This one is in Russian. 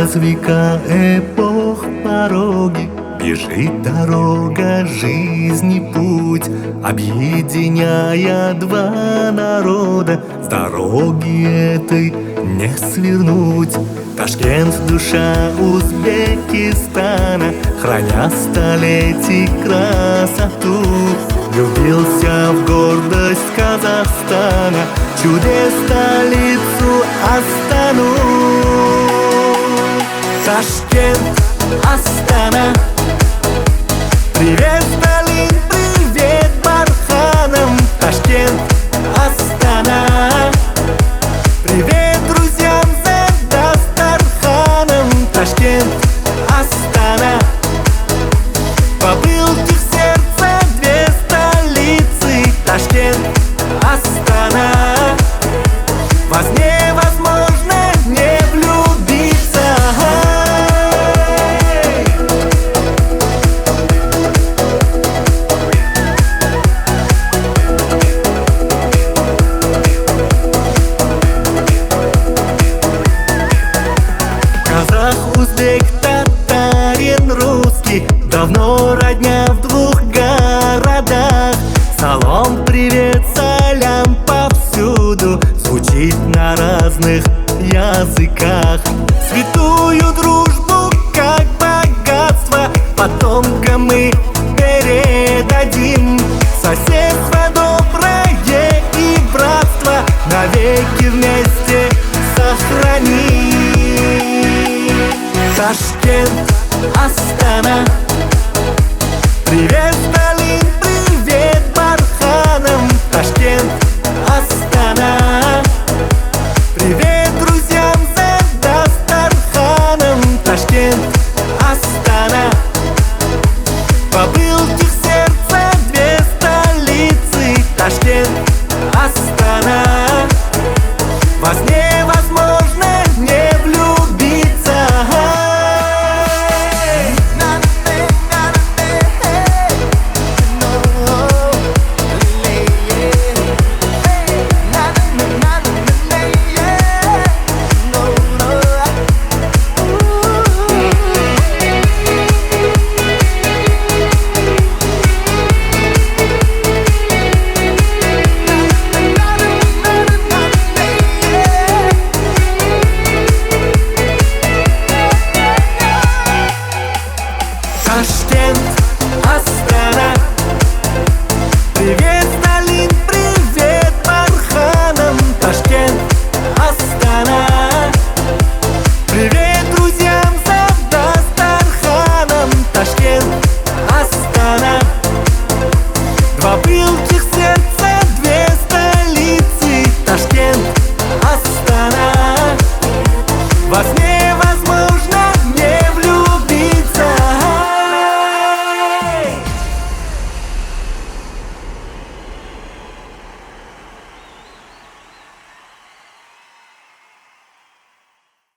Через века эпох пороги бежит дорога, жизни путь, объединяя два народа. С дороги этой не свернуть. Ташкент — душа Узбекистана, храня столетий красоту. Влюбился в гордость Казахстана, чудес столицу Астану. Ташкент, Астана, привет, Сталин, привет, Барханам. Ташкент, Астана, привет друзьям за Дастарханом. Ташкент, Астана, побыл в их сердце две столицы. Ташкент, Астана, вас невозможно не влюбиться. Казах, узбек, татарин, русский, давно родня в двух городах. Салом, привет, салям повсюду, звучит на разных языках. Святую дружбу, как богатство, потомкам мы передадим. Соседство доброе и братство навеки вместе сохраним. Ташкент, Астана, привет,